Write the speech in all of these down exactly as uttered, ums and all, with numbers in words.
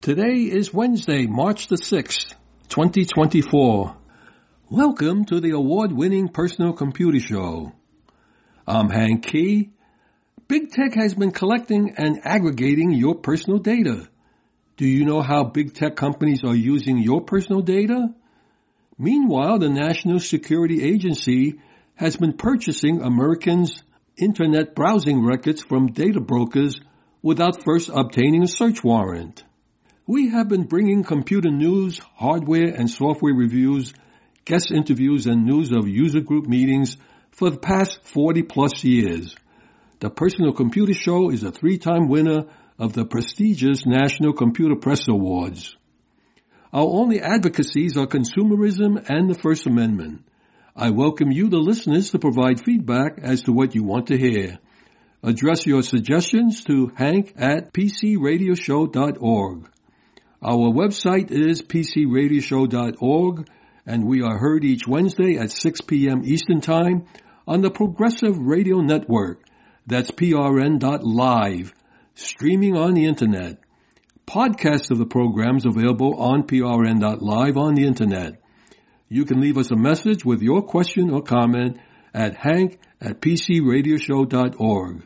Today is Wednesday, March the sixth, twenty twenty-four. Welcome to the award-winning Personal Computer Show. I'm Hank Key. Big Tech has been collecting and aggregating your personal data. Do you know how big tech companies are using your personal data? Meanwhile, the National Security Agency has been purchasing Americans' internet browsing records from data brokers without first obtaining a search warrant. We have been bringing computer news, hardware and software reviews, guest interviews, and news of user group meetings for the past forty plus years. The Personal Computer Show is a three-time winner of the prestigious National Computer Press Awards. Our only advocacies are consumerism and the First Amendment. I welcome you, the listeners, to provide feedback as to what you want to hear. Address your suggestions to hank at p c radio show dot org. Our website is p c radio show dot org, and we are heard each Wednesday at six p.m. Eastern Time on the Progressive Radio Network. That's p r n dot live, streaming on the Internet. Podcasts of the programs available on p r n dot live on the Internet. You can leave us a message with your question or comment at hank at p c radio show dot org.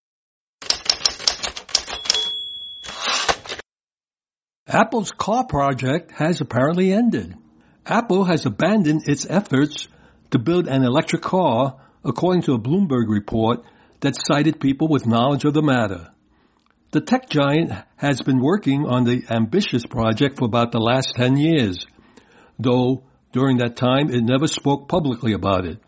Apple's car project has apparently ended. Apple has abandoned its efforts to build an electric car, according to a Bloomberg report that cited people with knowledge of the matter. The tech giant has been working on the ambitious project for about the last ten years, though during that time it never spoke publicly about it.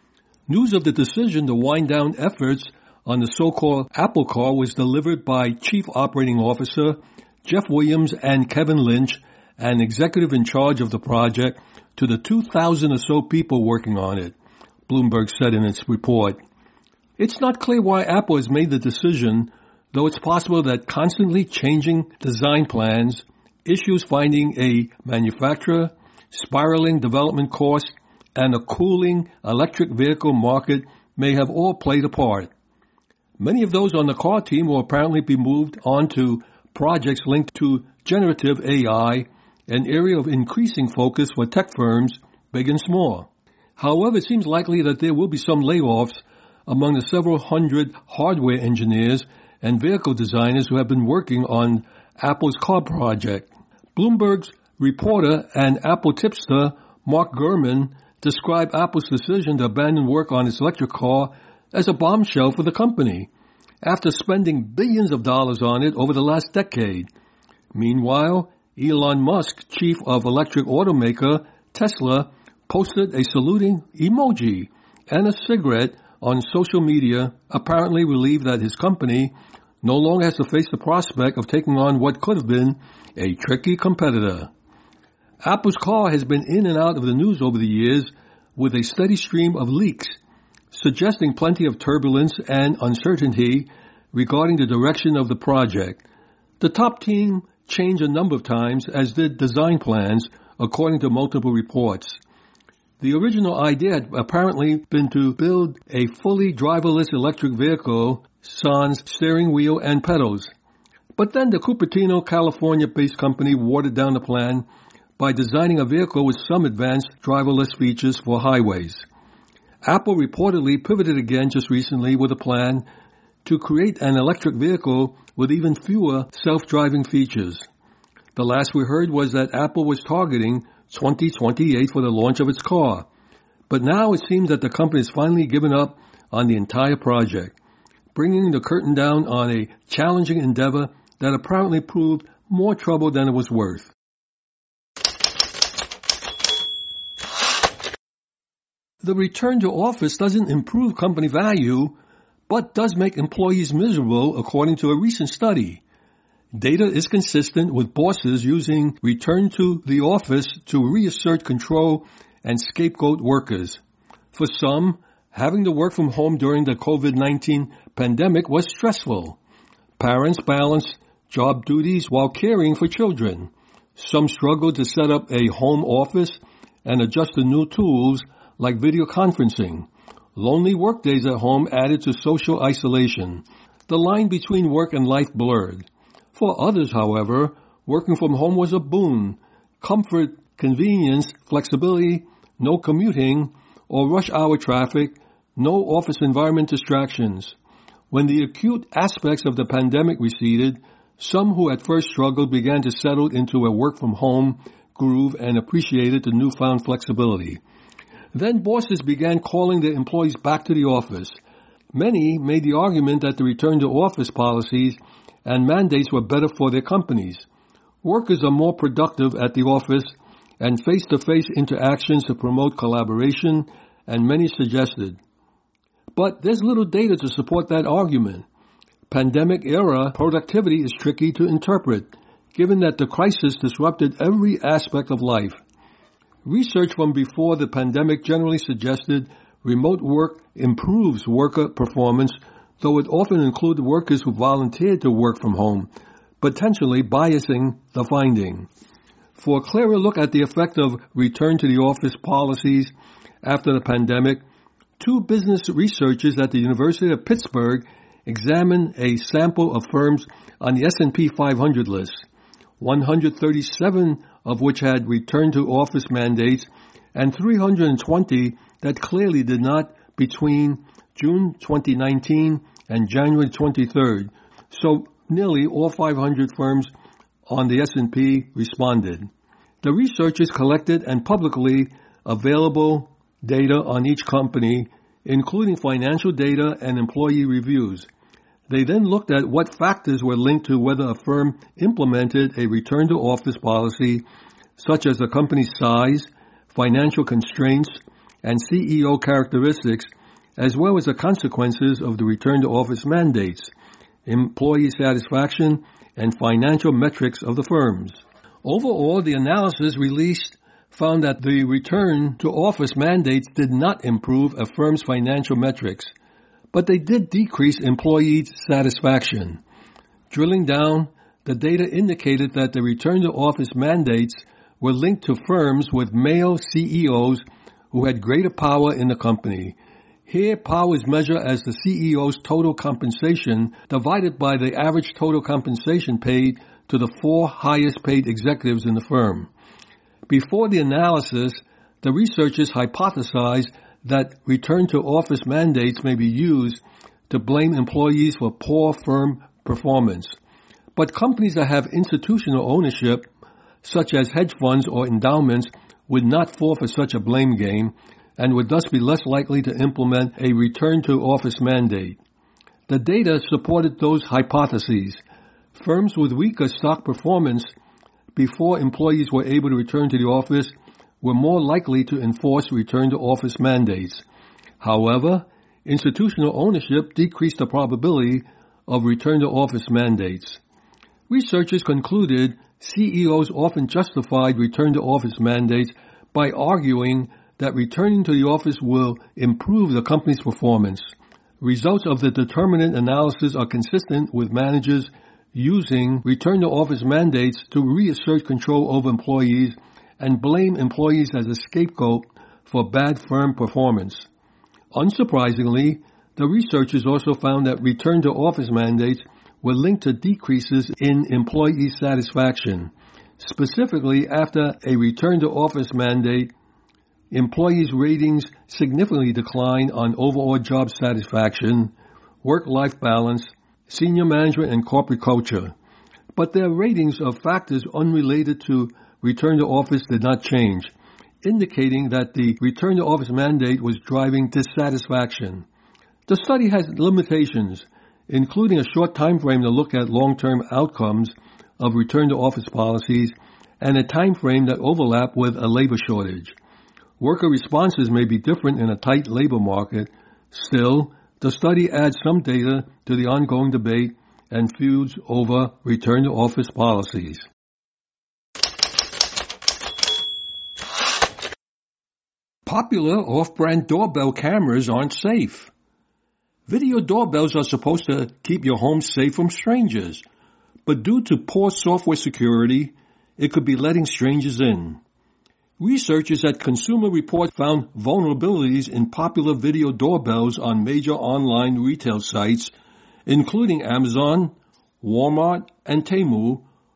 News of the decision to wind down efforts on the so-called Apple car was delivered by Chief Operating Officer Jeff Williams and Kevin Lynch, an executive in charge of the project, to the two thousand or so people working on it, Bloomberg said in its report. It's not clear why Apple has made the decision, though it's possible that constantly changing design plans, issues finding a manufacturer, spiraling development costs, and a cooling electric vehicle market may have all played a part. Many of those on the car team will apparently be moved on to projects linked to generative A I, an area of increasing focus for tech firms, big and small. However, it seems likely that there will be some layoffs among the several hundred hardware engineers and vehicle designers who have been working on Apple's car project. Bloomberg's reporter and Apple tipster Mark Gurman described Apple's decision to abandon work on its electric car as a bombshell for the company, after spending billions of dollars on it over the last decade. Meanwhile, Elon Musk, chief of electric automaker Tesla, posted a saluting emoji and a cigarette on social media, apparently relieved that his company no longer has to face the prospect of taking on what could have been a tricky competitor. Apple's car has been in and out of the news over the years with a steady stream of leaks, suggesting plenty of turbulence and uncertainty regarding the direction of the project. The top team changed a number of times, as did design plans, according to multiple reports. The original idea had apparently been to build a fully driverless electric vehicle sans steering wheel and pedals. But then the Cupertino, California-based company watered down the plan by designing a vehicle with some advanced driverless features for highways. Apple reportedly pivoted again just recently with a plan to create an electric vehicle with even fewer self-driving features. The last we heard was that Apple was targeting twenty twenty-eight for the launch of its car. But now it seems that the company has finally given up on the entire project, bringing the curtain down on a challenging endeavor that apparently proved more trouble than it was worth. The return to office doesn't improve company value, but does make employees miserable, according to a recent study. Data is consistent with bosses using return to the office to reassert control and scapegoat workers. For some, having to work from home during the covid nineteen pandemic was stressful. Parents balanced job duties while caring for children. Some struggled to set up a home office and adjust to new tools like video conferencing. Lonely workdays at home added to social isolation. The line between work and life blurred. For others, however, working from home was a boon. Comfort, convenience, flexibility, no commuting or rush hour traffic, no office environment distractions. When the acute aspects of the pandemic receded, some who at first struggled began to settle into a work-from-home groove and appreciated the newfound flexibility. Then bosses began calling their employees back to the office. Many made the argument that the return-to-office policies and mandates were better for their companies. Workers are more productive at the office, and face-to-face interactions to promote collaboration, and many suggested. But there's little data to support that argument. Pandemic-era productivity is tricky to interpret, given that the crisis disrupted every aspect of life. Research from before the pandemic generally suggested remote work improves worker performance, though it often included workers who volunteered to work from home, potentially biasing the finding. For a clearer look at the effect of return-to-the-office policies after the pandemic, two business researchers at the University of Pittsburgh examined a sample of firms on the S and P five hundred list, one hundred thirty-seven of which had return-to-office mandates and three hundred twenty that clearly did not between June twenty nineteen and January twenty-third. So nearly all five hundred firms on the S and P responded. The researchers collected and publicly available data on each company, including financial data and employee reviews. They then looked at what factors were linked to whether a firm implemented a return-to-office policy, such as the company's size, financial constraints, and C E O characteristics, as well as the consequences of the return-to-office mandates, employee satisfaction, and financial metrics of the firms. Overall, the analysis released found that the return-to-office mandates did not improve a firm's financial metrics, but they did decrease employee satisfaction. Drilling down, the data indicated that the return-to-office mandates were linked to firms with male C E Os who had greater power in the company. Here, power is measured as the C E O's total compensation divided by the average total compensation paid to the four highest paid executives in the firm. Before the analysis, the researchers hypothesized that return-to-office mandates may be used to blame employees for poor firm performance. But companies that have institutional ownership, such as hedge funds or endowments, would not fall for such a blame game and would thus be less likely to implement a return-to-office mandate. The data supported those hypotheses. Firms with weaker stock performance before employees were able to return to the office were more likely to enforce return-to-office mandates. However, institutional ownership decreased the probability of return-to-office mandates. Researchers concluded C E Os often justified return-to-office mandates by arguing that returning to the office will improve the company's performance. Results of the determinant analysis are consistent with managers using return-to-office mandates to reassert control over employees and blame employees as a scapegoat for bad firm performance. Unsurprisingly, the researchers also found that return-to-office mandates were linked to decreases in employee satisfaction. Specifically, after a return-to-office mandate, employees' ratings significantly declined on overall job satisfaction, work-life balance, senior management, and corporate culture. But their ratings of factors unrelated to return to office did not change, indicating that the return to office mandate was driving dissatisfaction. The study has limitations, including a short time frame to look at long-term outcomes of return to office policies and a time frame that overlap with a labor shortage. Worker responses may be different in a tight labor market. Still, the study adds some data to the ongoing debate and feuds over return to office policies. Popular off-brand doorbell cameras aren't safe. Video doorbells are supposed to keep your home safe from strangers, but due to poor software security, it could be letting strangers in. Researchers at Consumer Reports found vulnerabilities in popular video doorbells on major online retail sites, including Amazon, Walmart, and Temu,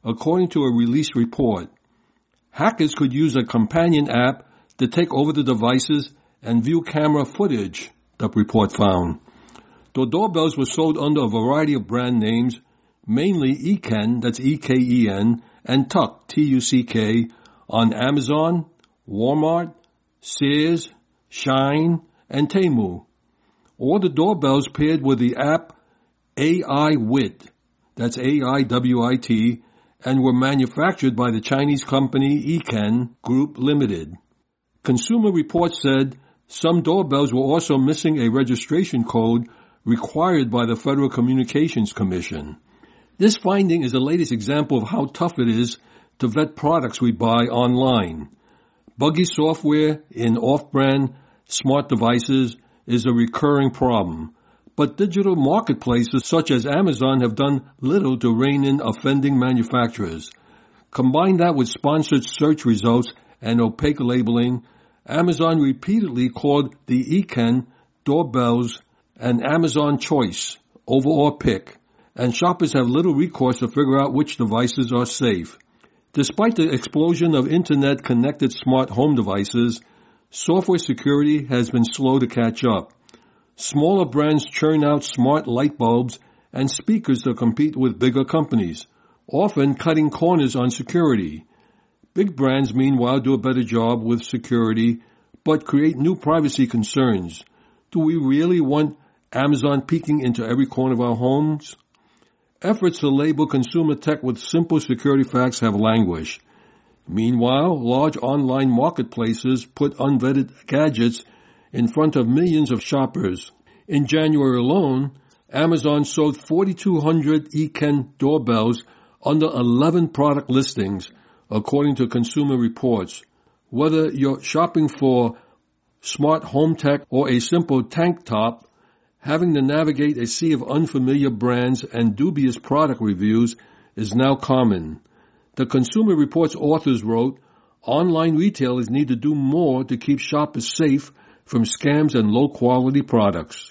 according to a released report. Hackers could use a companion app to take over the devices and view camera footage, the report found. The doorbells were sold under a variety of brand names, mainly Eken, that's E K E N, and Tuck, T U C K, on Amazon, Walmart, Sears, Shine, and Temu. All the doorbells paired with the app A I Wit, that's A I W I T, and were manufactured by the Chinese company Eken Group Limited. Consumer Reports said some doorbells were also missing a registration code required by the Federal Communications Commission. This finding is the latest example of how tough it is to vet products we buy online. Buggy software in off-brand smart devices is a recurring problem, but digital marketplaces such as Amazon have done little to rein in offending manufacturers. Combine that with sponsored search results and opaque labeling, Amazon repeatedly called the Eken doorbells an Amazon choice, overall pick, and shoppers have little recourse to figure out which devices are safe. Despite the explosion of Internet-connected smart home devices, software security has been slow to catch up. Smaller brands churn out smart light bulbs and speakers to compete with bigger companies, often cutting corners on security. Big brands, meanwhile, do a better job with security, but create new privacy concerns. Do we really want Amazon peeking into every corner of our homes? Efforts to label consumer tech with simple security facts have languished. Meanwhile, large online marketplaces put unvetted gadgets in front of millions of shoppers. In January alone, Amazon sold forty-two hundred Eken doorbells under eleven product listings, according to Consumer Reports. Whether you're shopping for smart home tech or a simple tank top, having to navigate a sea of unfamiliar brands and dubious product reviews is now common. The Consumer Reports authors wrote, online retailers need to do more to keep shoppers safe from scams and low-quality products.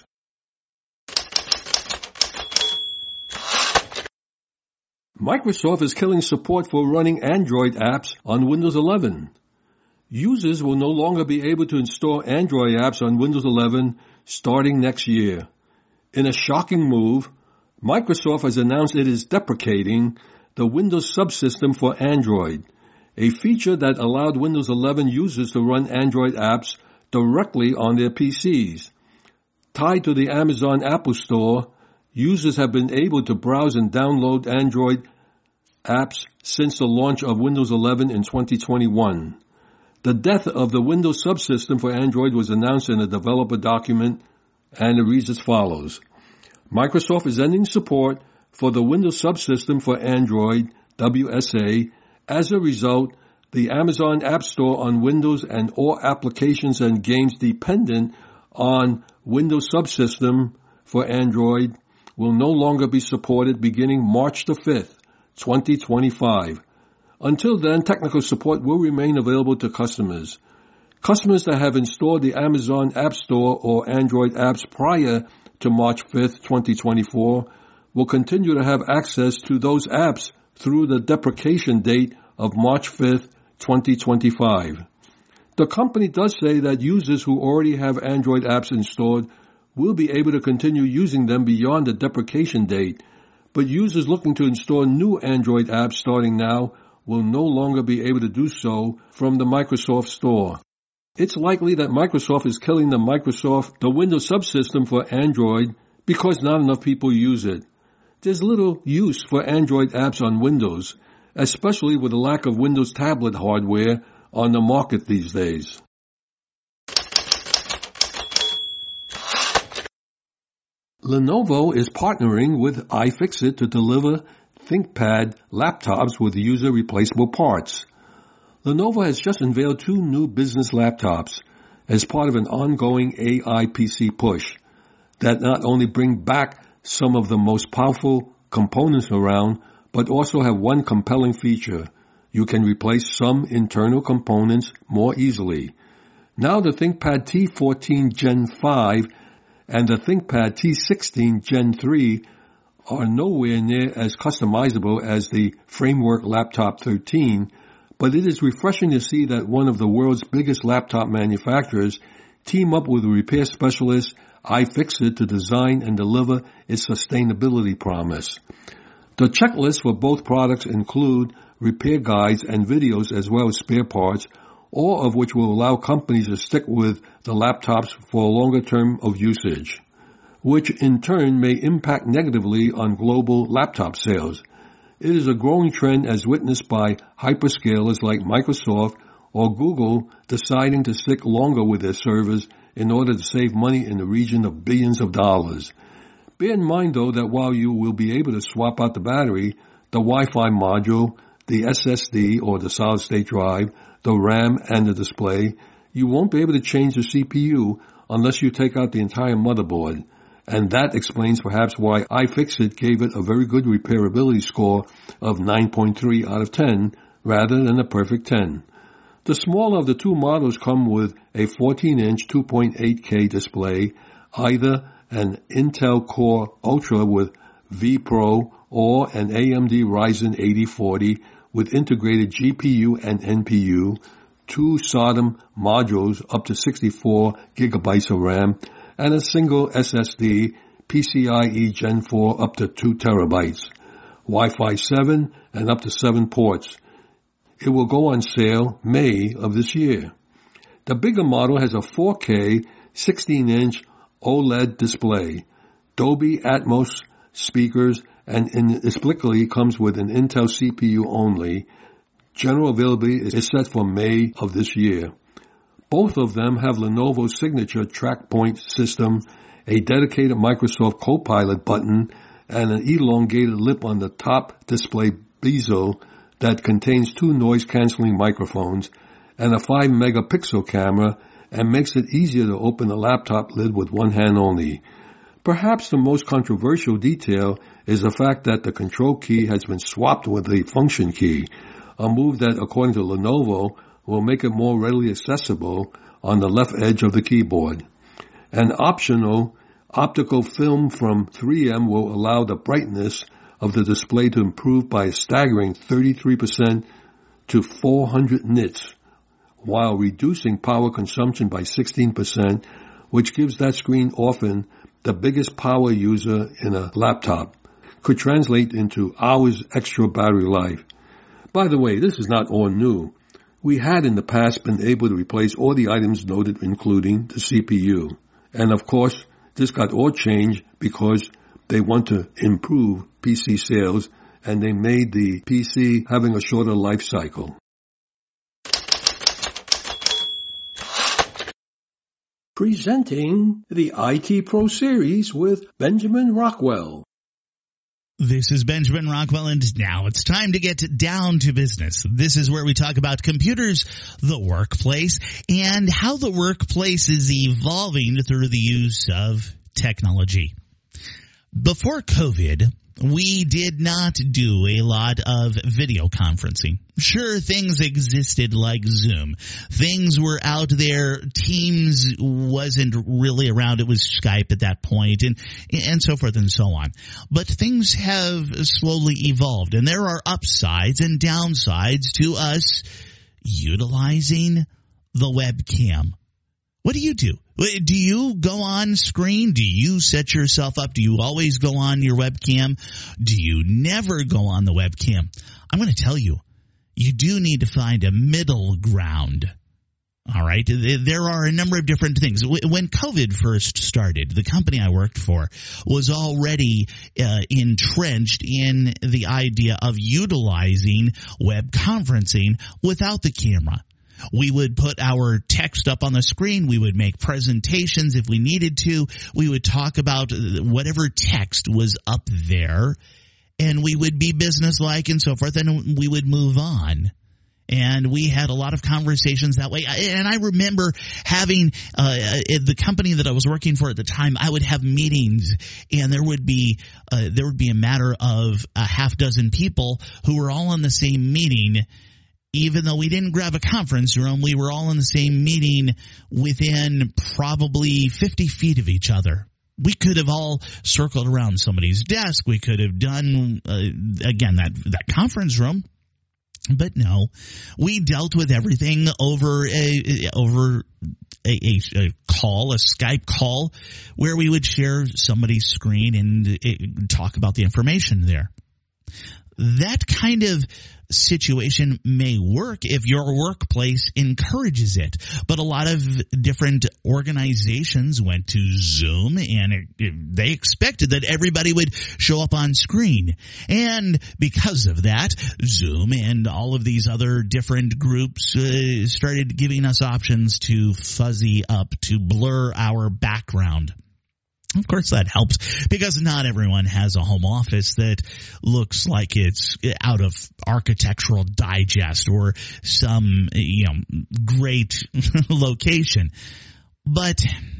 Microsoft is killing support for running Android apps on Windows eleven. Users will no longer be able to install Android apps on Windows eleven starting next year. In a shocking move, Microsoft has announced it is deprecating the Windows subsystem for Android, a feature that allowed Windows eleven users to run Android apps directly on their P Cs. Tied to the Amazon Apple Store, users have been able to browse and download Android apps since the launch of Windows eleven in twenty twenty-one. The death of the Windows subsystem for Android was announced in a developer document, and it reads as follows. Microsoft is ending support for the Windows subsystem for Android, W S A. As a result, the Amazon App Store on Windows and all applications and games dependent on Windows subsystem for Android will no longer be supported beginning March the fifth, twenty twenty-five. Until then, technical support will remain available to customers. Customers that have installed the Amazon App Store or Android apps prior to March fifth, twenty twenty-four will continue to have access to those apps through the deprecation date of March fifth, twenty twenty-five. The company does say that users who already have Android apps installed will be able to continue using them beyond the deprecation date, but users looking to install new Android apps starting now will no longer be able to do so from the Microsoft Store. It's likely that Microsoft is killing the Microsoft, the Windows subsystem for Android because not enough people use it. There's little use for Android apps on Windows, especially with the lack of Windows tablet hardware on the market these days. Lenovo is partnering with iFixit to deliver ThinkPad laptops with user-replaceable parts. Lenovo has just unveiled two new business laptops as part of an ongoing A I P C push that not only bring back some of the most powerful components around, but also have one compelling feature. You can replace some internal components more easily. Now the ThinkPad T fourteen Gen five and the ThinkPad T sixteen Gen three are nowhere near as customizable as the Framework Laptop thirteen, but it is refreshing to see that one of the world's biggest laptop manufacturers team up with a repair specialist, iFixit, to design and deliver its sustainability promise. The checklist for both products include repair guides and videos as well as spare parts, all of which will allow companies to stick with the laptops for a longer term of usage, which in turn may impact negatively on global laptop sales. It is a growing trend as witnessed by hyperscalers like Microsoft or Google deciding to stick longer with their servers in order to save money in the region of billions of dollars. Bear in mind, though, that while you will be able to swap out the battery, the Wi-Fi module, the S S D or the solid-state drive, the RAM, and the display, you won't be able to change the C P U unless you take out the entire motherboard. And that explains perhaps why iFixit gave it a very good repairability score of nine point three out of ten rather than a perfect ten. The smaller of the two models come with a fourteen inch two point eight K display, either an Intel Core Ultra with vPro or an A M D Ryzen eighty forty with integrated G P U and N P U, two SODIMM modules up to sixty-four gigabytes of RAM, and a single S S D PCIe Gen four up to two terabytes, Wi-Fi seven, and up to seven ports. It will go on sale May of this year. The bigger model has a four K sixteen inch OLED display, Dolby Atmos speakers, and inexplicably comes with an Intel C P U only. General availability is set for May of this year. Both of them have Lenovo's signature TrackPoint system, a dedicated Microsoft Copilot button, and an elongated lip on the top display bezel that contains two noise-canceling microphones and a five megapixel camera and makes it easier to open the laptop lid with one hand only. Perhaps the most controversial detail is the fact that the control key has been swapped with the function key, a move that, according to Lenovo, will make it more readily accessible on the left edge of the keyboard. An optional optical film from three M will allow the brightness of the display to improve by a staggering thirty-three percent to four hundred nits, while reducing power consumption by sixteen percent, which gives that screen often the biggest power user in a laptop. Could translate into hours extra battery life. By the way, this is not all new. We had in the past been able to replace all the items noted, including the C P U. And of course, this got all changed because they want to improve P C sales, and they made the P C having a shorter life cycle. Presenting the I T Pro Series with Benjamin Rockwell. This is Benjamin Rockwell, and now it's time to get down to business. This is where we talk about computers, the workplace, and how the workplace is evolving through the use of technology. Before COVID, we did not do a lot of video conferencing. Sure, things existed like Zoom. Things were out there. Teams wasn't really around. It was Skype at that point, and and so forth and so on. But things have slowly evolved, and there are upsides and downsides to us utilizing the webcam. What do you do? Do you go on screen? Do you set yourself up? Do you always go on your webcam? Do you never go on the webcam? I'm going to tell you, you do need to find a middle ground. All right? There are a number of different things. When COVID first started, the company I worked for was already uh, entrenched in the idea of utilizing web conferencing without the camera. We would put our text up on the screen. We would make presentations if we needed to. We would talk about whatever text was up there, and we would be businesslike and so forth, and we would move on. And we had a lot of conversations that way. And I remember having uh, the company that I was working for at the time, I would have meetings, and there would be uh, there would be a matter of a half dozen people who were all in the same meeting. Even though we didn't grab a conference room, we were all in the same meeting within probably fifty feet of each other. We could have all circled around somebody's desk. We could have done, uh, again, that, that conference room. But no, we dealt with everything over a, over a, a, a call, a Skype call, where we would share somebody's screen and it, talk about the information there. That kind of situation may work if your workplace encourages it. But a lot of different organizations went to Zoom, and it, it, they expected that everybody would show up on screen. And because of that, Zoom and all of these other different groups uh, started giving us options to fuzzy up, to blur our background. Of course, that helps because not everyone has a home office that looks like it's out of Architectural Digest or some, you know, great location. But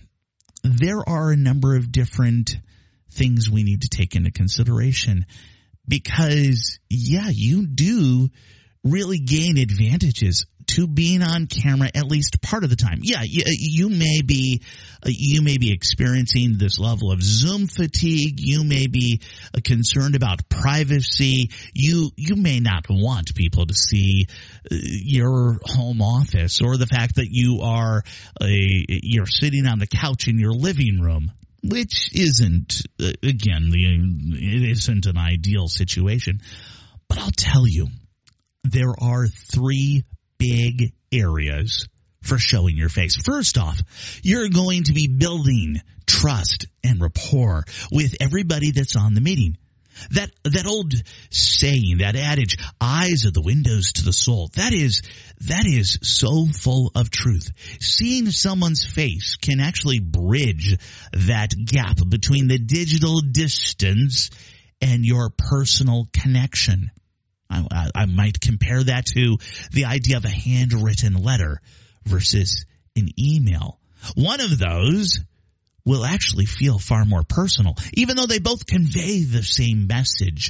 there are a number of different things we need to take into consideration because, yeah, you do really gain advantages to being on camera at least part of the time. Yeah, you, you may be you may be experiencing this level of Zoom fatigue. You may be concerned about privacy. You you may not want people to see your home office or the fact that you are a, you're sitting on the couch in your living room, which isn't again the it isn't an ideal situation. But I'll tell you, there are three big areas for showing your face. First off, you're going to be building trust and rapport with everybody that's on the meeting. That that old saying, that adage, eyes are the windows to the soul, that is that is so full of truth. Seeing someone's face can actually bridge that gap between the digital distance and your personal connection. I, I might compare that to the idea of a handwritten letter versus an email. One of those will actually feel far more personal, even though they both convey the same message.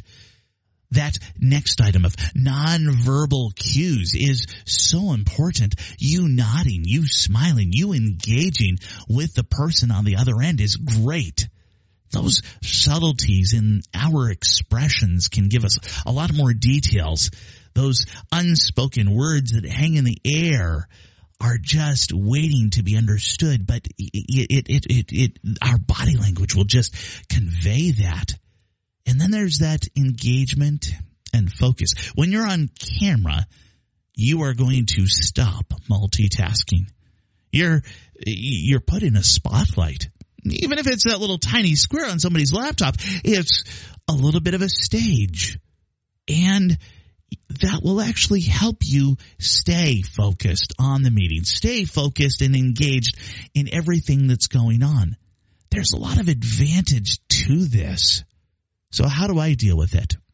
That next item of nonverbal cues is so important. You nodding, you smiling, you engaging with the person on the other end is great. Those subtleties in our expressions can give us a lot more details. Those unspoken words that hang in the air are just waiting to be understood, but it, it, it, it, it, our body language will just convey that. And then there's that engagement and focus. When you're on camera, you are going to stop multitasking. You're, you're put in a spotlight. Even if it's that little tiny square on somebody's laptop, it's a little bit of a stage. And that will actually help you stay focused on the meeting, stay focused and engaged in everything that's going on. There's a lot of advantage to this. So how do I deal with it?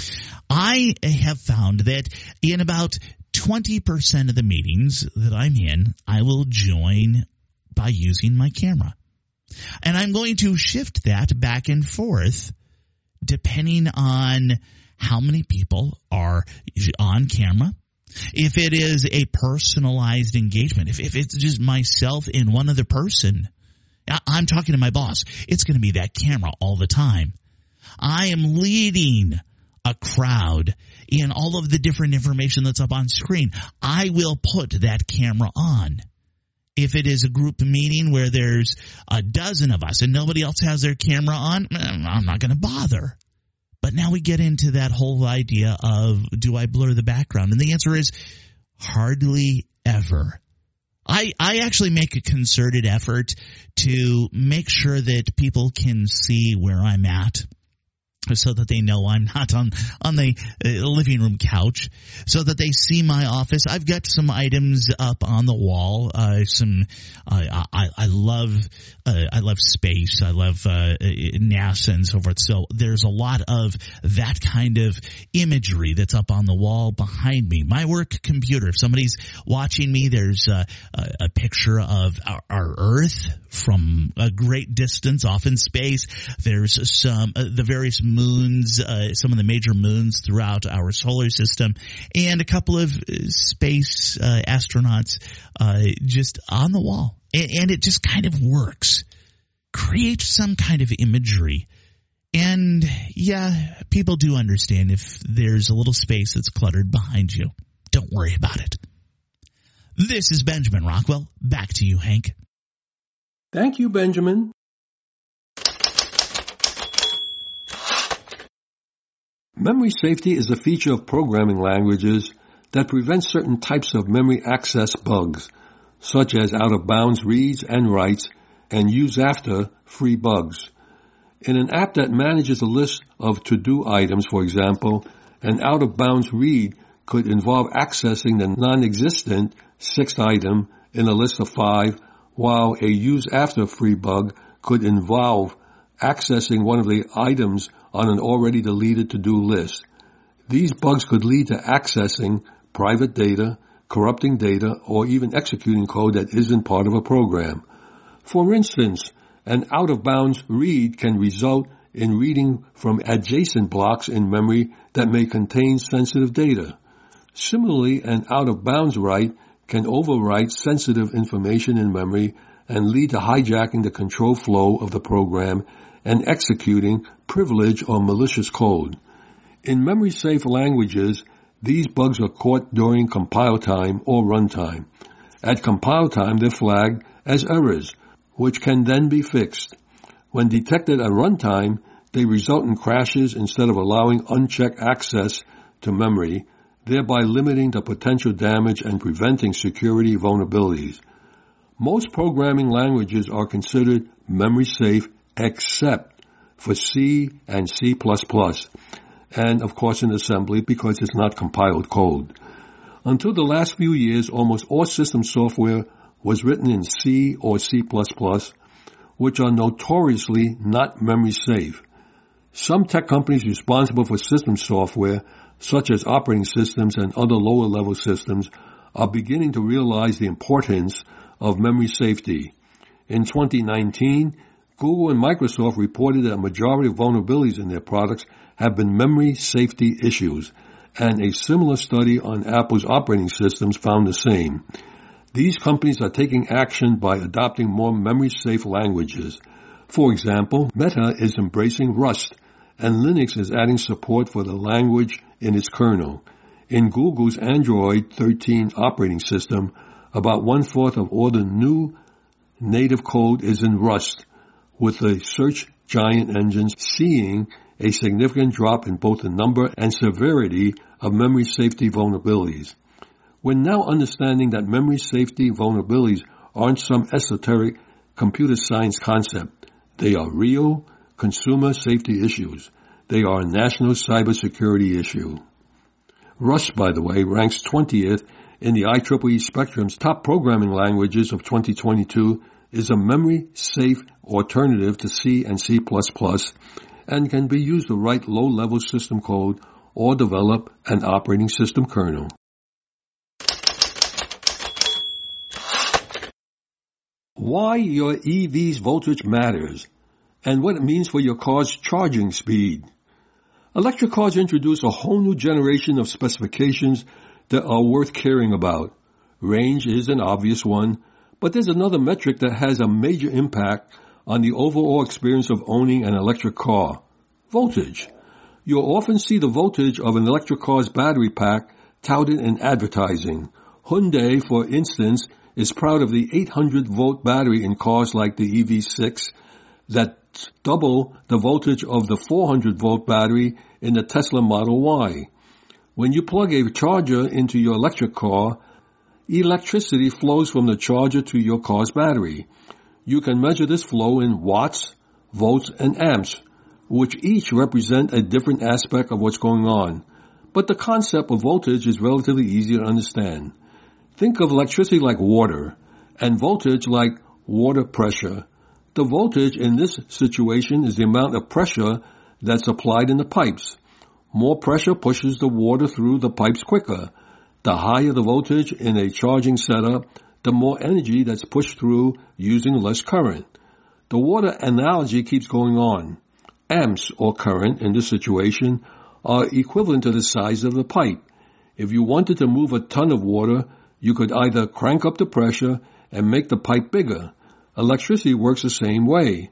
I have found that in about twenty percent of the meetings that I'm in, I will join by using my camera. And I'm going to shift that back and forth depending on how many people are on camera. If it is a personalized engagement, if, if it's just myself and one other person, I'm talking to my boss, it's going to be that camera all the time. I am leading a crowd in all of the different information that's up on screen. I will put that camera on. If it is a group meeting where there's a dozen of us and nobody else has their camera on, I'm not going to bother. But now we get into that whole idea of, do I blur the background? And the answer is hardly ever. I, I actually make a concerted effort to make sure that people can see where I'm at, so that they know I'm not on, on the uh, living room couch, so that they see my office. I've got some items up on the wall. Uh, some, uh, I, I love, uh, I love space. I love, uh, NASA and so forth. So there's a lot of that kind of imagery that's up on the wall behind me. My work computer. If somebody's watching me, there's a, a, a picture of our, our Earth from a great distance off in space. There's some, uh, the various moons, uh, some of the major moons throughout our solar system, and a couple of space uh, astronauts uh, just on the wall. And, and it just kind of works. create some kind of imagery. And yeah, people do understand if there's a little space that's cluttered behind you. Don't worry about it. This is Benjamin Rockwell. Back to you, Hank. Thank you, Benjamin. Memory safety is a feature of programming languages that prevents certain types of memory access bugs, such as out-of-bounds reads and writes and use-after free bugs. In an app that manages a list of to-do items, for example, an out-of-bounds read could involve accessing the non-existent sixth item in a list of five, while a use-after free bug could involve accessing one of the items on an already deleted to-do list. These bugs could lead to accessing private data, corrupting data, or even executing code that isn't part of a program. For instance, an out-of-bounds read can result in reading from adjacent blocks in memory that may contain sensitive data. Similarly, an out-of-bounds write can overwrite sensitive information in memory and lead to hijacking the control flow of the program and executing privileged or malicious code. In memory-safe languages, these bugs are caught during compile time or runtime. At compile time, they're flagged as errors, which can then be fixed. When detected at runtime, they result in crashes instead of allowing unchecked access to memory, thereby limiting the potential damage and preventing security vulnerabilities. Most programming languages are considered memory safe except for C and C plus plus, and of course in assembly because it's not compiled code. Until the last few years, almost all system software was written in C or C plus plus, which are notoriously not memory safe. Some tech companies responsible for system software, such as operating systems and other lower-level systems, are beginning to realize the importance of memory safety. In twenty nineteen, Google and Microsoft reported that a majority of vulnerabilities in their products have been memory safety issues, and a similar study on Apple's operating systems found the same. These companies are taking action by adopting more memory-safe languages. For example, Meta is embracing Rust, and Linux is adding support for the language in its kernel. In Google's Android thirteen operating system, about one-fourth of all the new native code is in Rust, with the search giant engines seeing a significant drop in both the number and severity of memory safety vulnerabilities. We're now understanding that memory safety vulnerabilities aren't some esoteric computer science concept. They are real consumer safety issues. They are a national cybersecurity issue. Rust, by the way, ranks twentieth in the I triple E Spectrum's top programming languages of twenty twenty-two, is a memory-safe alternative to C and C plus plus, and can be used to write low-level system code or develop an operating system kernel. Why your E V's voltage matters, and what it means for your car's charging speed. Electric cars introduce a whole new generation of specifications that are worth caring about. Range is an obvious one, but there's another metric that has a major impact on the overall experience of owning an electric car: voltage. You'll often see the voltage of an electric car's battery pack touted in advertising. Hyundai, for instance, is proud of the eight hundred volt battery in cars like the E V six that's double the voltage of the four hundred volt battery in the Tesla Model Y. When you plug a charger into your electric car, electricity flows from the charger to your car's battery. You can measure this flow in watts, volts, and amps, which each represent a different aspect of what's going on. But the concept of voltage is relatively easy to understand. Think of electricity like water, and voltage like water pressure. The voltage in this situation is the amount of pressure that's applied in the pipes. More pressure pushes the water through the pipes quicker. The higher the voltage in a charging setup, the more energy that's pushed through using less current. The water analogy keeps going on. Amps, or current in this situation, are equivalent to the size of the pipe. If you wanted to move a ton of water, you could either crank up the pressure and make the pipe bigger. Electricity works the same way.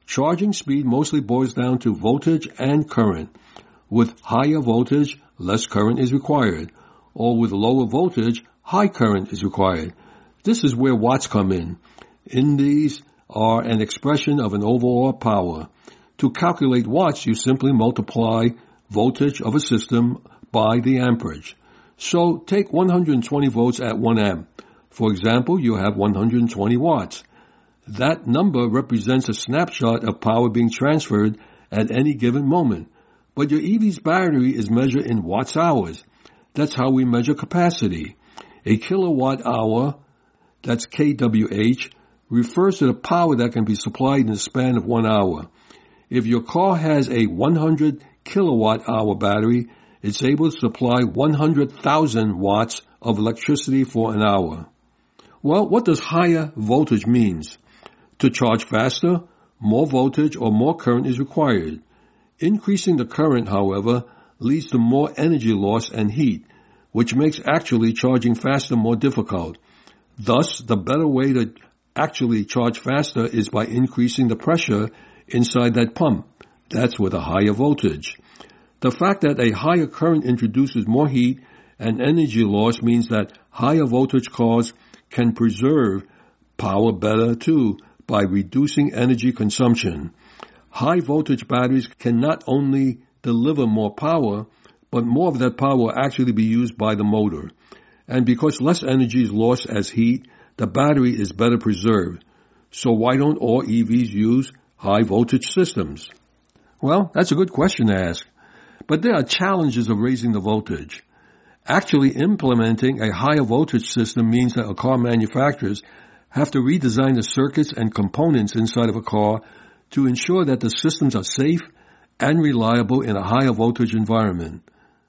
Charging speed mostly boils down to voltage and current. With higher voltage, less current is required, or with lower voltage, high current is required. This is where watts come in. In these are an expression of an overall power. To calculate watts, you simply multiply voltage of a system by the amperage. So take one hundred twenty volts at one amp. For example, you have one hundred twenty watts. That number represents a snapshot of power being transferred at any given moment. But your E V's battery is measured in watts hours. That's how we measure capacity. A kilowatt hour, that's K W H, refers to the power that can be supplied in the span of one hour. If your car has a one hundred kilowatt hour battery, it's able to supply one hundred thousand watts of electricity for an hour. Well, what does higher voltage means? To charge faster, more voltage or more current is required. Increasing the current, however, leads to more energy loss and heat, which makes actually charging faster more difficult. Thus, the better way to actually charge faster is by increasing the pressure inside that pump. That's with a higher voltage. The fact that a higher current introduces more heat and energy loss means that higher voltage cars can preserve power better too by reducing energy consumption. High voltage batteries can not only deliver more power, but more of that power will actually be used by the motor. And because less energy is lost as heat, the battery is better preserved. So why don't all E Vs use high voltage systems? Well, that's a good question to ask. But there are challenges of raising the voltage. Actually implementing a higher voltage system means that car manufacturers have to redesign the circuits and components inside of a car to ensure that the systems are safe and reliable in a higher voltage environment.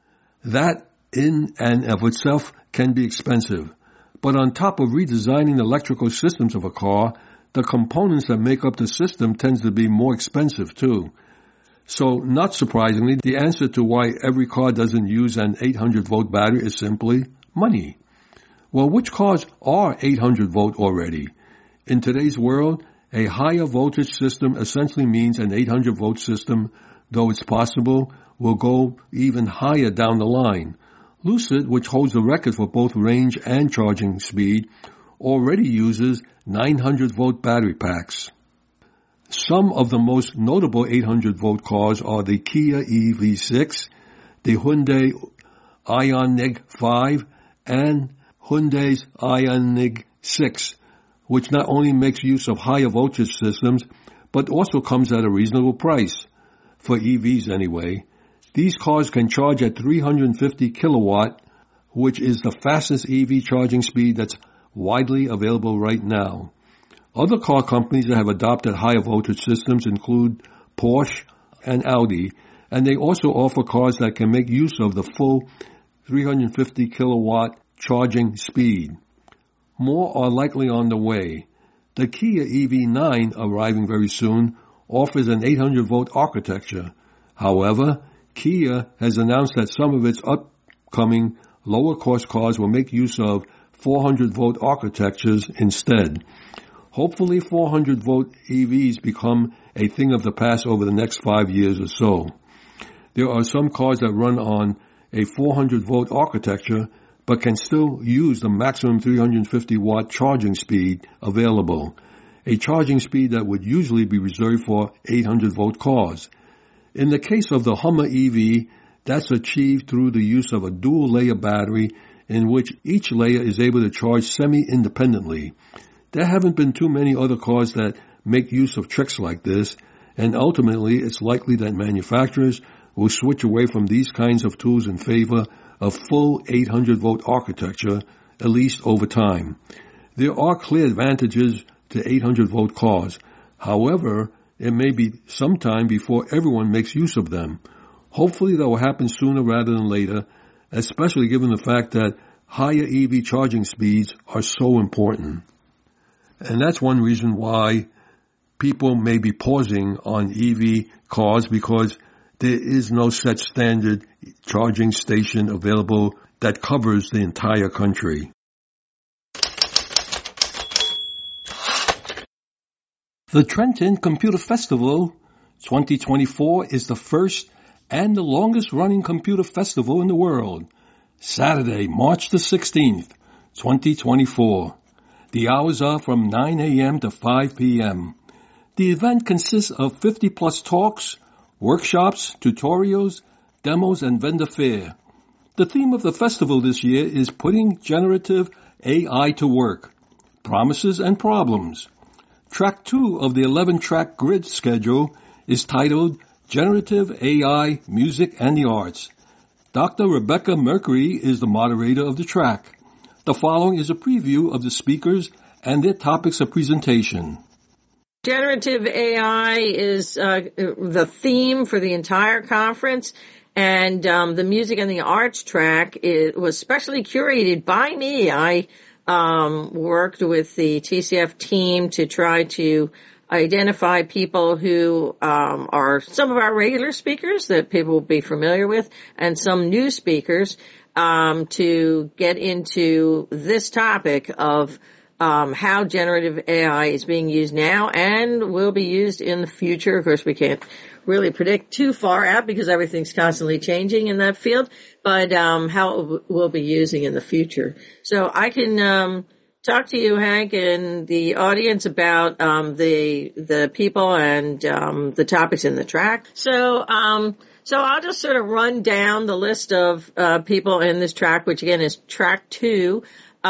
That in and of itself can be expensive. But on top of redesigning the electrical systems of a car, the components that make up the system tends to be more expensive too. So, not surprisingly, the answer to why every car doesn't use an eight hundred volt battery is simply money. Well, which cars are eight hundred volt already? In today's world, a higher voltage system essentially means an eight hundred volt system, though it's possible, will go even higher down the line. Lucid, which holds the record for both range and charging speed, already uses nine hundred volt battery packs. Some of the most notable eight hundred volt cars are the Kia E V six, the Hyundai Ioniq five, and Hyundai's Ioniq six, which not only makes use of higher voltage systems, but also comes at a reasonable price, for E Vs anyway. These cars can charge at three hundred fifty kilowatt, which is the fastest E V charging speed that's widely available right now. Other car companies that have adopted higher voltage systems include Porsche and Audi, and they also offer cars that can make use of the full three hundred fifty kilowatt charging speed. More are likely on the way. The Kia E V nine, arriving very soon, offers an eight hundred volt architecture. However, Kia has announced that some of its upcoming lower-cost cars will make use of four hundred volt architectures instead. Hopefully four hundred volt E Vs become a thing of the past over the next five years or so. There are some cars that run on a four hundred volt architecture but can still use the maximum three hundred fifty watt charging speed available, a charging speed that would usually be reserved for eight hundred volt cars. In the case of the Hummer E V, that's achieved through the use of a dual-layer battery in which each layer is able to charge semi-independently. There haven't been too many other cars that make use of tricks like this, and ultimately it's likely that manufacturers will switch away from these kinds of tools in favor of full eight hundred volt architecture, at least over time. There are clear advantages to eight hundred volt cars. However, it may be some time before everyone makes use of them. Hopefully that will happen sooner rather than later, especially given the fact that higher E V charging speeds are so important. And that's one reason why people may be pausing on E V cars, because there is no such standard charging station available that covers the entire country. The Trenton Computer Festival twenty twenty-four is the first and the longest-running computer festival in the world. Saturday, March the sixteenth, twenty twenty-four. The hours are from nine a.m. to five p.m. The event consists of fifty-plus talks, workshops, tutorials, demos, and vendor fair. The theme of the festival this year is Putting Generative A I to Work, Promises and Problems. Track two of the eleven-track grid schedule is titled Generative A I, Music and the Arts. Doctor Rebecca Mercury is the moderator of the track. The following is a preview of the speakers and their topics of presentation. Generative A I is uh, the theme for the entire conference, and um, the music and the arts track is, was specially curated by me. I Um, worked with the T C F team to try to identify people who um, are some of our regular speakers that people will be familiar with and some new speakers um, to get into this topic of um, how generative A I is being used now and will be used in the future. Of course, we can't really predict too far out because everything's constantly changing in that field, but um how it will be using in the future. So I can um talk to you, Hank, and the audience about um the the people and um the topics in the track. So um so I'll just sort of run down the list of uh people in this track, which again is track two.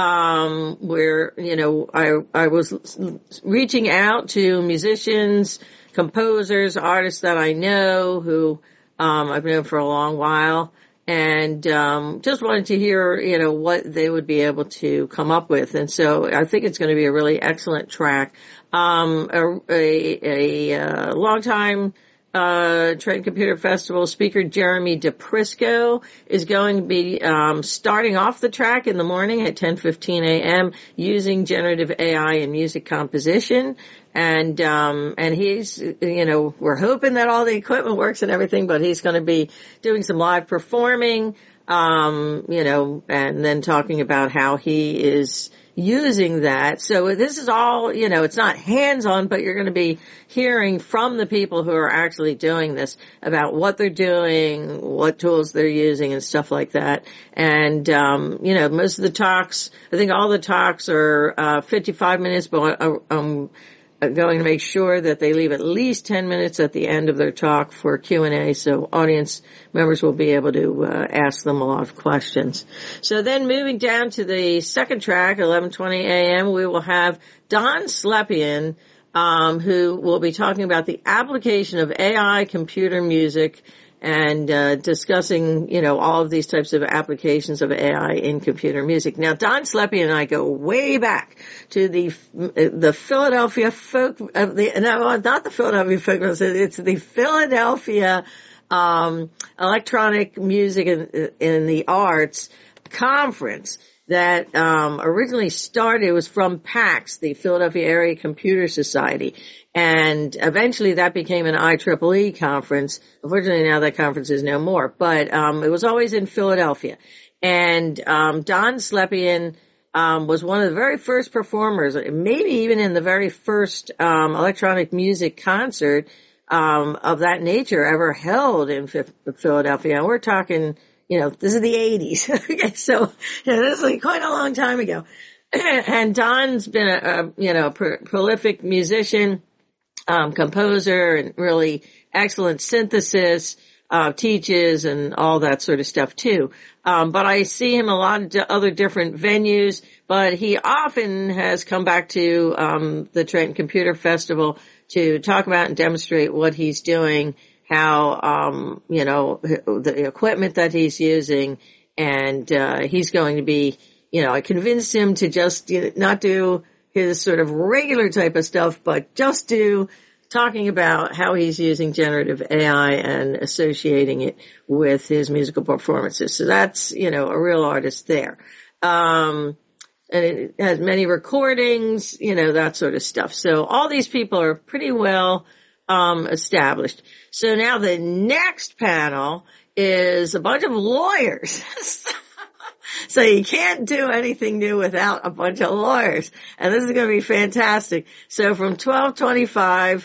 Um, where, you know, I, I was reaching out to musicians, composers, artists that I know who, um, I've known for a long while, and, um, just wanted to hear, you know, what they would be able to come up with. And so I think it's going to be a really excellent track. Um, a, a, a, uh, long time Uh, Trenton Computer Festival speaker Jeremy DePrisco is going to be um, starting off the track in the morning at ten fifteen a.m. using generative A I in music composition, and um, and he's, you know, we're hoping that all the equipment works and everything, but he's going to be doing some live performing, um, you know, and then talking about how he is using that. So this is all, you know, it's not hands-on, but you're going to be hearing from the people who are actually doing this about what they're doing, what tools they're using and stuff like that. And, um, you know, most of the talks, I think all the talks are, uh, fifty-five minutes, but I'm going to make sure that they leave at least ten minutes at the end of their talk for Q and A, so audience members will be able to uh, ask them a lot of questions. So then moving down to the second track, eleven twenty a.m., we will have Don Slepian, um, who will be talking about the application of A I computer music and uh discussing, you know, all of these types of applications of A I in computer music. Now, Don Slepian and I go way back to the the Philadelphia folk, uh, the, no, not the Philadelphia folk, it's the Philadelphia um Electronic Music in, in the Arts Conference that um originally started. It was from PAX, the Philadelphia Area Computer Society, and eventually that became an I triple E conference. Unfortunately, now that conference is no more, but um it was always in Philadelphia. And um Don Slepian um was one of the very first performers, maybe even in the very first um electronic music concert um of that nature ever held in F- Philadelphia. And we're talking, you know, this is the eighties. Okay, so, you know, this is like quite a long time ago. And Don's been a, a you know, pro- prolific musician, um, composer, and really excellent synthesis, uh, teaches and all that sort of stuff too. Um, but I see him a lot of d- other different venues, but he often has come back to, um, the Trenton Computer Festival to talk about and demonstrate what he's doing, how, um, you know, the equipment that he's using, and, uh, he's going to be, you know, I convinced him to just you know, not do his sort of regular type of stuff, but just do talking about how he's using generative A I and associating it with his musical performances. So that's, you know, a real artist there. Um, and it has many recordings, you know, that sort of stuff. So all these people are pretty well um established. So now the next panel is a bunch of lawyers. So you can't do anything new without a bunch of lawyers. And this is going to be fantastic. So from twelve twenty-five,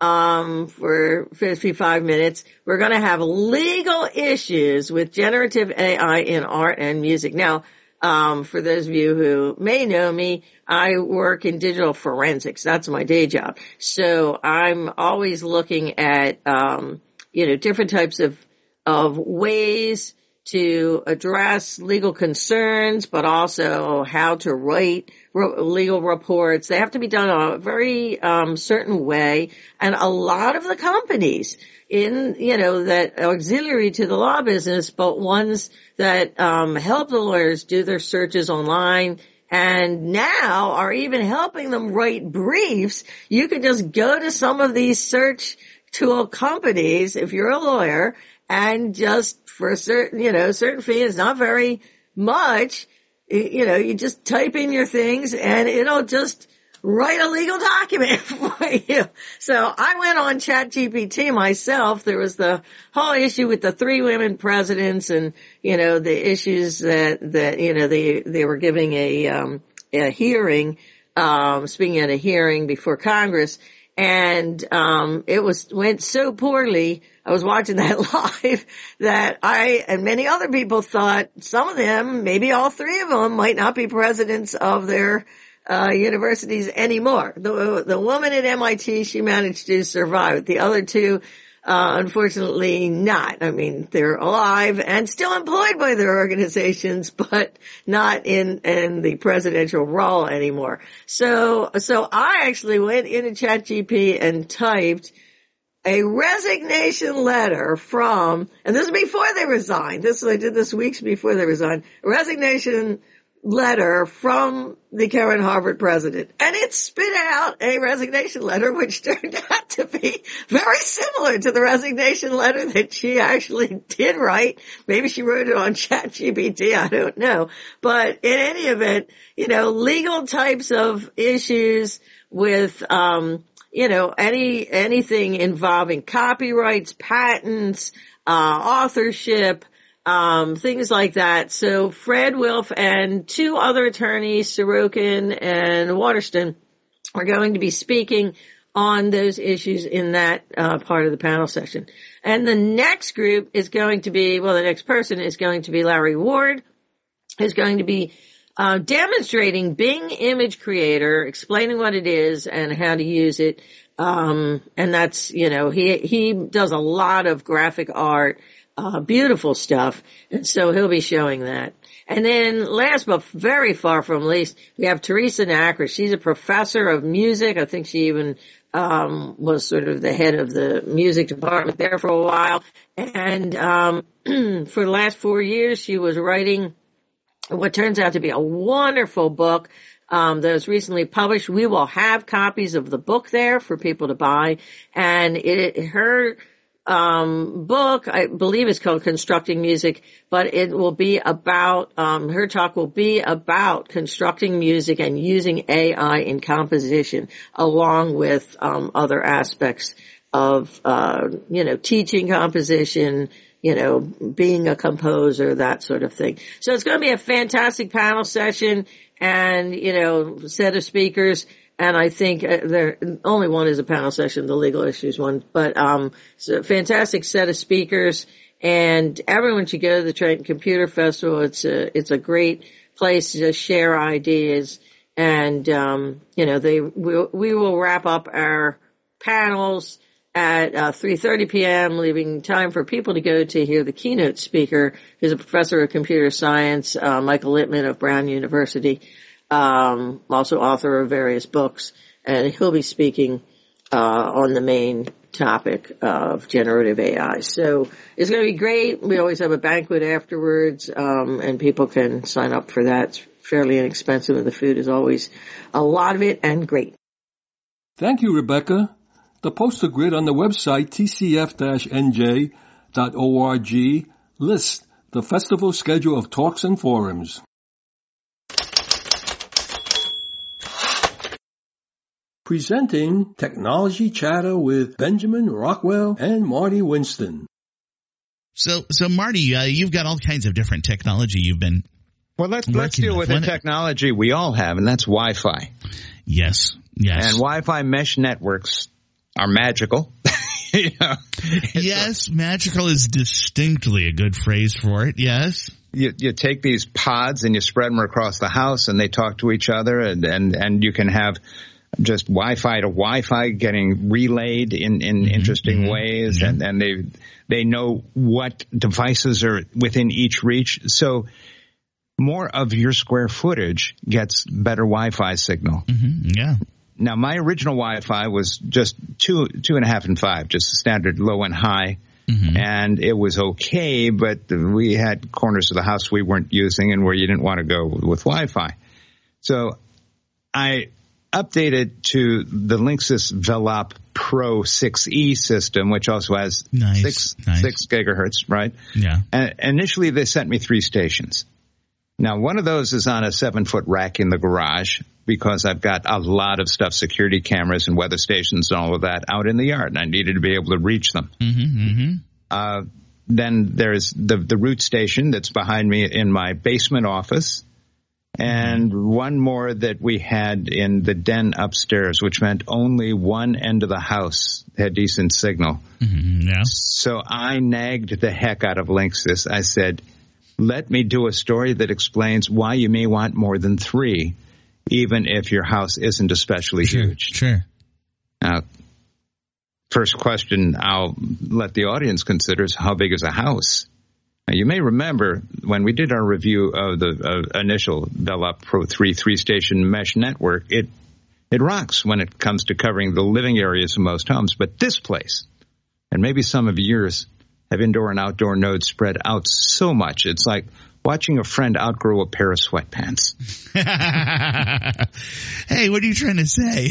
um, for fifty-five minutes, we're going to have legal issues with generative A I in art and music. Now, um, for those of you who may know me, I work in digital forensics. That's my day job. So I'm always looking at, um, you know, different types of, of ways to address legal concerns, but also how to write re- legal reports. They have to be done a very um, certain way. And a lot of the companies in, you know, that are auxiliary to the law business, but ones that um, help the lawyers do their searches online and now are even helping them write briefs. You can just go to some of these search tool companies if you're a lawyer and just for a certain, you know, certain fee, it's not very much, you know, you just type in your things and it'll just write a legal document for you. So I went on ChatGPT myself. There was the whole issue with the three women presidents and, you know, the issues that, that, you know, they, they were giving a, um, a hearing, um, speaking at a hearing before Congress. And, um, it was, went so poorly. I was watching that live that I and many other people thought some of them, maybe all three of them, might not be presidents of their, uh, universities anymore. The, the woman at M I T, she managed to survive. The other two, uh, unfortunately not. I mean, they're alive and still employed by their organizations, but not in, in the presidential role anymore. So, so I actually went into ChatGPT and typed a resignation letter from, and this is before they resigned. This, I did this weeks before they resigned. A resignation letter from the current Harvard president. And it spit out a resignation letter, which turned out to be very similar to the resignation letter that she actually did write. Maybe she wrote it on ChatGPT. I don't know. But in any event, you know, legal types of issues with, um, you know, any, anything involving copyrights, patents, uh, authorship, um, things like that. So Fred Wilf and two other attorneys, Sorokin and Waterston, are going to be speaking on those issues in that, uh, part of the panel session. And the next group is going to be, well, the next person is going to be Larry Ward, who's going to be Uh, demonstrating Bing Image Creator, explaining what it is and how to use it. Um, and that's, you know, he, he does a lot of graphic art, uh, beautiful stuff. And so he'll be showing that. And then last but very far from least, we have Teresa Nacker. She's a professor of music. I think she even, um, was sort of the head of the music department there for a while. And, um, for the last four years, she was writing what turns out to be a wonderful book um that was recently published. We will have copies of the book there for people to buy. And it, her um book, I believe, is called Constructing Music, but it will be about, um her talk will be about constructing music and using A I in composition along with um other aspects of, uh you know, teaching composition, you know, being a composer, that sort of thing. So it's going to be a fantastic panel session and, you know, set of speakers. And I think uh, there, only one is a panel session, the legal issues one, but, um, it's a fantastic set of speakers and everyone should go to the Trenton Computer Festival. It's a, it's a great place to just share ideas and, um, you know, they, we, we will wrap up our panels at uh, three thirty p.m., leaving time for people to go to hear the keynote speaker, who's a professor of computer science, uh, Michael Littman of Brown University, um, also author of various books, and he'll be speaking uh, on the main topic of generative A I. So it's going to be great. We always have a banquet afterwards, um, and people can sign up for that. It's fairly inexpensive, and the food is always a lot of it and great. Thank you, Rebecca. The poster grid on the website t c f dash n j dot org lists the festival schedule of talks and forums. Presenting Technology Chatter with Benjamin Rockwell and Marty Winston. So, so Marty, uh, you've got all kinds of different technology you've been Well, let's let's deal with, with the technology we all have, and that's Wi-Fi. Yes, yes. And Wi-Fi mesh networks are magical. you know, yes, magical is distinctly a good phrase for it. Yes. You, you take these pods and you spread them across the house, and they talk to each other, and, and, and you can have just Wi-Fi to Wi-Fi getting relayed in, in mm-hmm, interesting mm-hmm, ways, mm-hmm. and, and they they know what devices are within each reach. So more of your square footage gets better Wi-Fi signal. Mm-hmm, yeah. Now, my original Wi-Fi was just two, two and a half and five, just standard low and high. Mm-hmm. And it was okay, but we had corners of the house we weren't using and where you didn't want to go with Wi-Fi. So I updated to the Linksys Velop Pro six E system, which also has nice, six, nice. six gigahertz, right? Yeah. And initially, they sent me three stations. Now, one of those is on a seven-foot rack in the garage because I've got a lot of stuff, security cameras and weather stations and all of that out in the yard, and I needed to be able to reach them. Mm-hmm, mm-hmm. Uh, then there's the, the root station that's behind me in my basement office, and mm-hmm. one more that we had in the den upstairs, which meant only one end of the house had decent signal. Mm-hmm, yeah. So I nagged the heck out of Linksys. I said, let me do a story that explains why you may want more than three, even if your house isn't especially sure, huge. Sure. Now, first question I'll let the audience consider is how big is a house? Now, you may remember when we did our review of the uh, initial Velop Pro three three-station mesh network, it it rocks when it comes to covering the living areas of most homes. But this place, and maybe some of yours, have indoor and outdoor nodes spread out so much. It's like watching a friend outgrow a pair of sweatpants. Hey, what are you trying to say?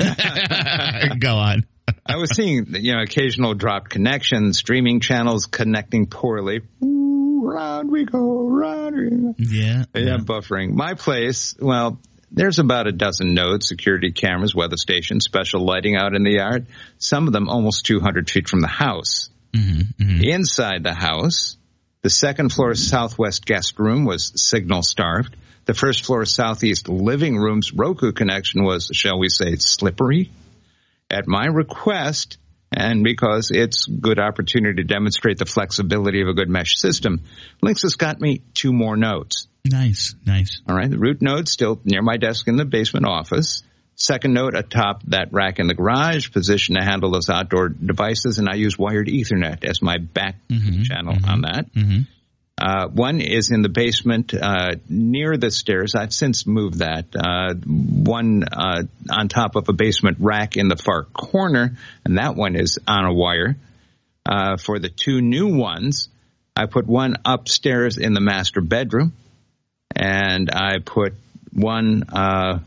Go on. I was seeing, you know, occasional dropped connections, streaming channels connecting poorly. Ooh, round we go, round we go. Yeah. Yeah, yeah. Buffering. My place, well, there's about a dozen nodes, security cameras, weather stations, special lighting out in the yard. Some of them almost two hundred feet from the house. Mm-hmm, mm-hmm. Inside the house, the second floor southwest guest room was signal starved. The first floor southeast living room's Roku connection was, shall we say, slippery. At my request, and because it's a good opportunity to demonstrate the flexibility of a good mesh system, Linksys got me two more nodes. Nice, nice. All right, the root node still near my desk in the basement office. Second node atop that rack in the garage, positioned to handle those outdoor devices, and I use wired Ethernet as my back mm-hmm, channel mm-hmm, on that. Mm-hmm. Uh, one is in the basement uh, near the stairs. I've since moved that. Uh, one uh, on top of a basement rack in the far corner, and that one is on a wire. Uh, for the two new ones, I put one upstairs in the master bedroom, and I put one uh,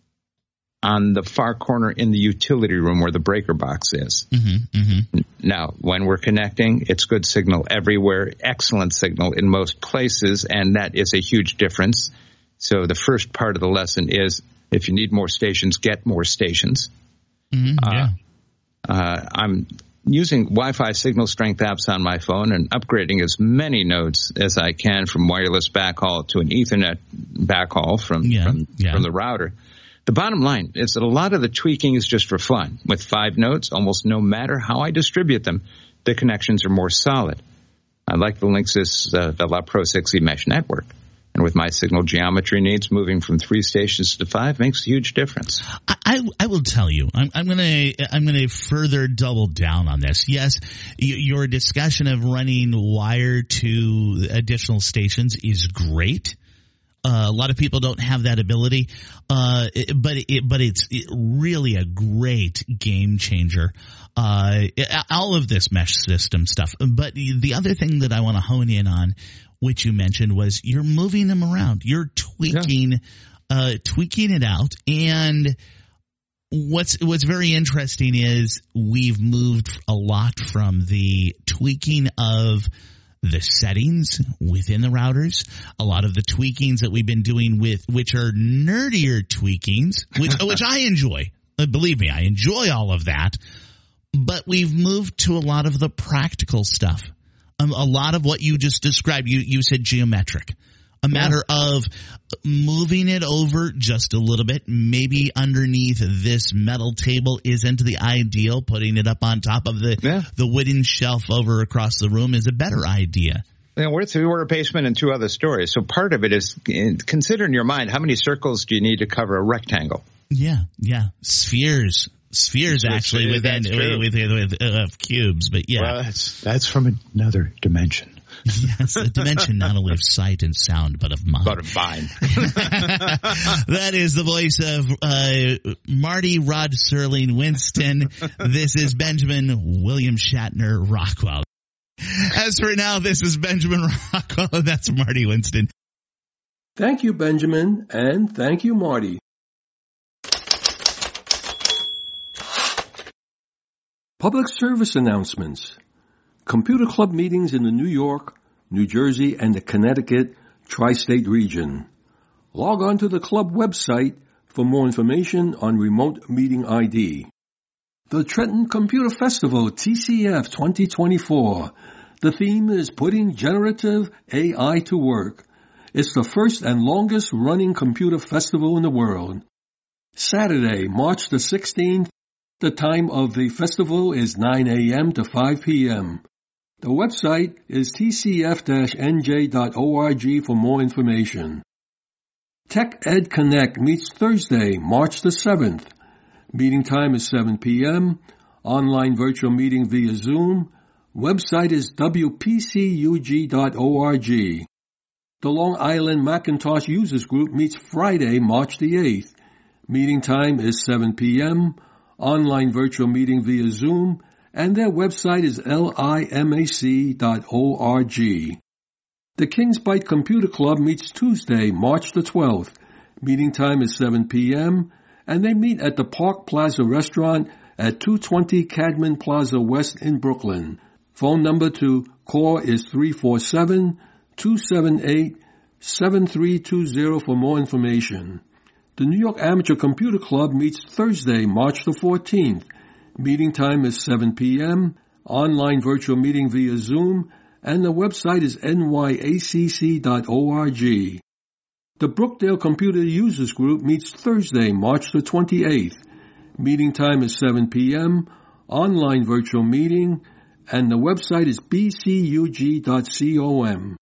on the far corner in the utility room where the breaker box is. Mm-hmm, mm-hmm. Now, when we're connecting, it's good signal everywhere, excellent signal in most places, and that is a huge difference. So the first part of the lesson is, if you need more stations, get more stations. Mm-hmm, yeah. uh, uh, I'm using Wi-Fi signal strength apps on my phone and upgrading as many nodes as I can from wireless backhaul to an Ethernet backhaul from, yeah, from, yeah. from the router. The bottom line is that a lot of the tweaking is just for fun. With five nodes, almost no matter how I distribute them, the connections are more solid. I like the Linksys uh, Velop Pro six E mesh network. And with my signal geometry needs, moving from three stations to five makes a huge difference. I, I, I will tell you, I'm, I'm gonna I'm gonna further double down on this. Yes, y- your discussion of running wire to additional stations is great. Uh, a lot of people don't have that ability, uh, it, but it, but it's it really a great game changer. Uh, all of this mesh system stuff. But the other thing that I want to hone in on, which you mentioned, was you're moving them around. You're tweaking, yeah. uh, tweaking it out. And what's what's very interesting is we've moved a lot from the tweaking of the settings within the routers, a lot of the tweakings that we've been doing with, which are nerdier tweakings, which, which I enjoy. Believe me, I enjoy all of that. But we've moved to a lot of the practical stuff. Um, a lot of what you just described, you, you said geometric. a matter yeah. of moving it over just a little bit. Maybe underneath this metal table isn't the ideal. Putting it up on top of the yeah. the wooden shelf over across the room is a better idea. You know, we're, we're a basement and two other stories. So part of it is, consider in your mind, how many circles do you need to cover a rectangle? Yeah, yeah. Spheres. Spheres, actually, yeah, within, with, with, with uh, cubes. But yeah. Well, that's, that's from another dimension. Yes, a dimension not only of sight and sound, but of mind. But of mind. That is the voice of uh, Marty Rod Serling Winston. This is Benjamin William Shatner Rockwell. As for now, this is Benjamin Rockwell, and that's Marty Winston. Thank you, Benjamin, and thank you, Marty. Public service announcements. Computer Club meetings in the New York, New Jersey, and the Connecticut tri-state region. Log on to the club website for more information on remote meeting I D. The Trenton Computer Festival T C F twenty twenty-four. The theme is Putting Generative A I to Work. It's the first and longest running computer festival in the world. Saturday, March the sixteenth. The time of the festival is nine a.m. to five p.m. The website is t c f dash n j dot org for more information. Tech Ed Connect meets Thursday, March the seventh. Meeting time is seven p.m. Online virtual meeting via Zoom. Website is w p c u g dot org. The Long Island Macintosh Users Group meets Friday, March the eighth. Meeting time is seven p.m. Online virtual meeting via Zoom, and their website is limac dot org. The Kings Bite Computer Club meets Tuesday, March the twelfth. Meeting time is seven p.m., and they meet at the Park Plaza Restaurant at two twenty Cadman Plaza West in Brooklyn. Phone number to call is three four seven, two seven eight, seven three two zero for more information. The New York Amateur Computer Club meets Thursday, March the fourteenth. Meeting time is seven p.m., online virtual meeting via Zoom, and the website is n y a c c dot org. The Brookdale Computer Users Group meets Thursday, March the twenty-eighth. Meeting time is seven p.m., online virtual meeting, and the website is b c u g dot com.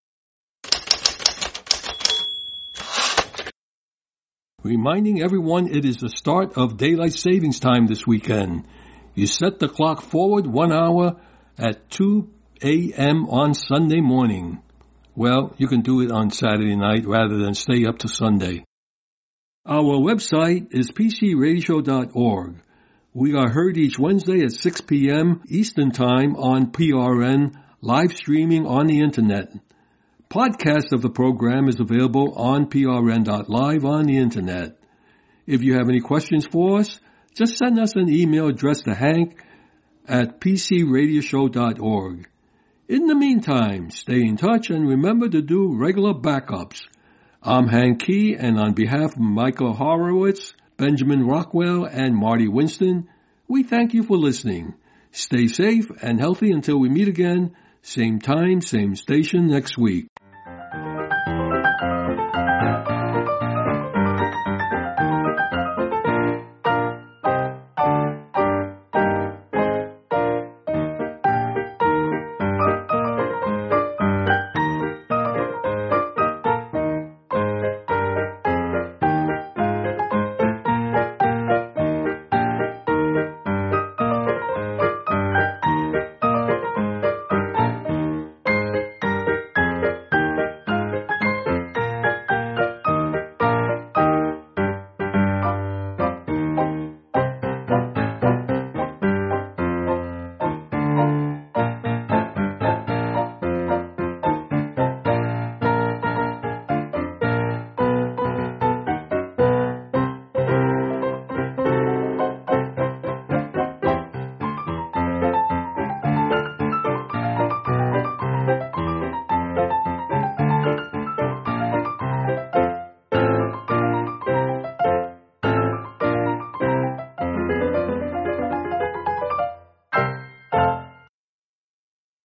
Reminding everyone it is the start of daylight savings time this weekend. You set the clock forward one hour at two a.m. on Sunday morning. Well, you can do it on Saturday night rather than stay up to Sunday. Our website is p c radio show dot org. We are heard each Wednesday at six p.m. Eastern Time on P R N, live streaming on the Internet. Podcast of the program is available on p r n dot live on the Internet. If you have any questions for us, just send us an email addressed to Hank at p c radio show dot org. In the meantime, stay in touch and remember to do regular backups. I'm Hank Key, and on behalf of Michael Horowitz, Benjamin Rockwell, and Marty Winston, we thank you for listening. Stay safe and healthy until we meet again, same time, same station next week.